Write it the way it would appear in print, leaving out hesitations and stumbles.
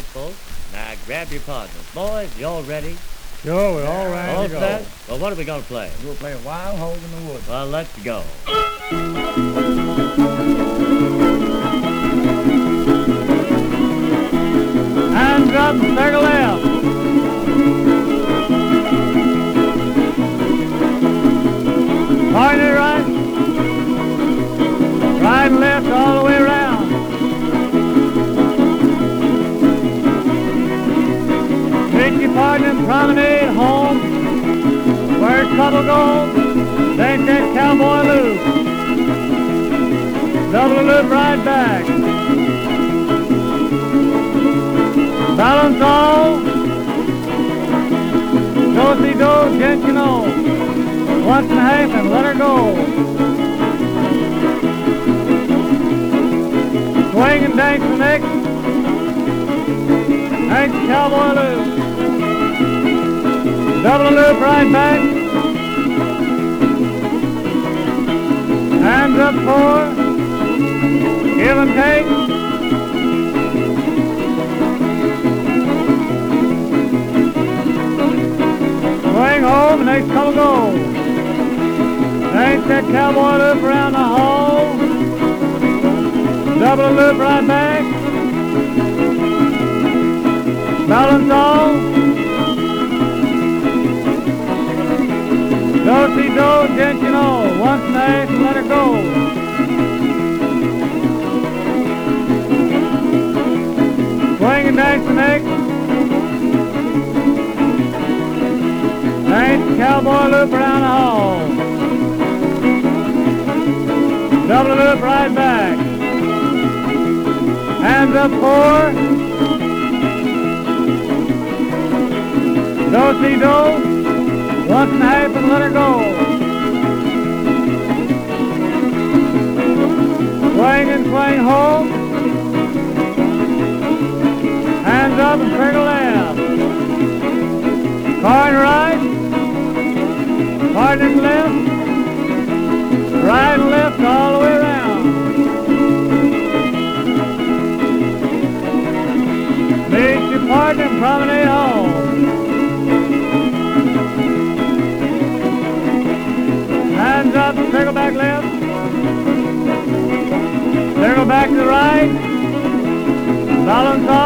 right, folks. Now grab your partners. Boys, you all ready? Sure, we're all ready All to go. set? Well, what are we going to play? We'll play Wild Hog in the Woods. Well, let's go. Hands up, circle left. Partner right. Right and left all the way around. Meet your partner and promenade home. Where trouble goes, take that cowboy loop. Double loop right back. Balance all. Do-si-do, gent you know. Once and a half and let her go. Swing and dance the neck. Ain't the cowboy loop. Double loop right back. Hands up four. Give and take. Swing home and next couple go. Ain't that cowboy loop around the hall. Double loop right back. Balance all. Do-si-do, gent you know. Once and a half and let her go. Swing and dance the neck. Ain't the cowboy loop around the hall. Double loop right back. Hands up four. Do-si-do. Once and a half and let her go. Swing and swing home. Hands up and circle left. Corner right. Corner left. Right and left all the way around. Meet your partner and promenade home. Hands up, circle back left. Circle back to the right. Balance